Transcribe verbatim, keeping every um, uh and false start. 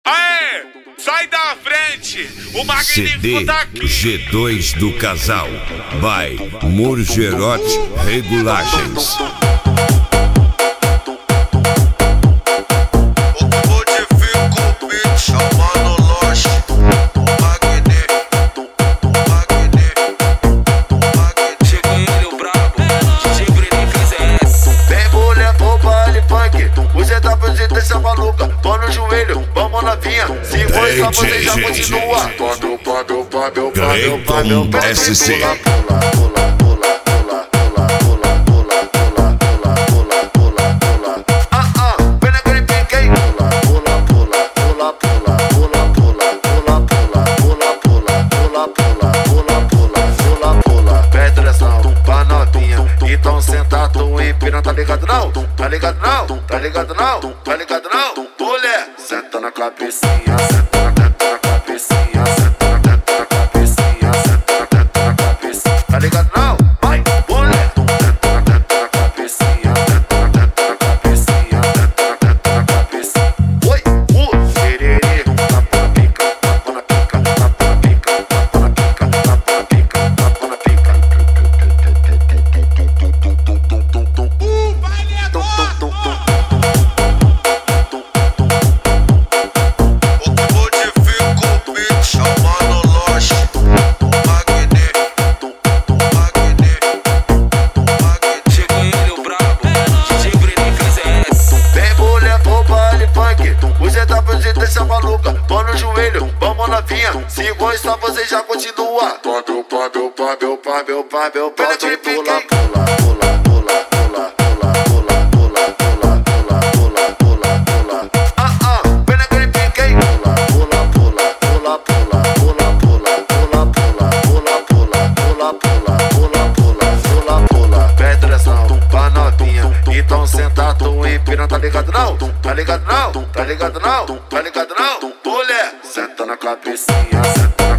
Aê! Sai da frente! O magnífico C D tá aqui! G dois do casal. By Murgerote Regulagens. Deixa maluca, tô no joelho, vamos novinha. Se for só você já continua. Quando, quando, quando, quando, quando, quando, S C. pula, pula, pula, pula, pula, pula, pula, pula, pula, pula, pula, pula. Ah, ah, vem na gripe, quem? Pula, pula, pula, pula, pula, pula, pula, pula, pula, pula, pula, pula, pula, pula, pula, pula. Pedração pra novinha, então sentado e piranha, tá ligado não? Tá ligado não? Tá ligado não? Tá ligado não? Mulher, senta na cabecinha, senta na teta na cabecinha, senta na teta na cabecinha, senta na teta na cabecinha. Tá ligado não? Vai, mulher, senta na teta na cabecinha, senta na teta na cabecinha, senta na teta na cabecinha. Oi, uh, sererê, tapa na pica, tapa na pica, tapa na pica, tapa na pica, tapa na pica, tapa na pica. Uh, valeu! Deixa maluca, tô no joelho, vamos novinha. Se gostar você já continua. Quando, quando, quando, quando, quando, quando, pula, pula, pula, pula, pula, pula, pula, pula, pula, pula, pula, pula. Ah, ah, vem na gripe, quem? Pula, pula, pula, pula, pula, pula, pula, pula, pula, pula, pula, pula, pula, pula, pula, pula. Pedração pra novinha, então sentado e piranha, tá ligado não? Tá ligado não? Tá ligado não? Tá ligado não? Mulher, senta na cabecinha, senta na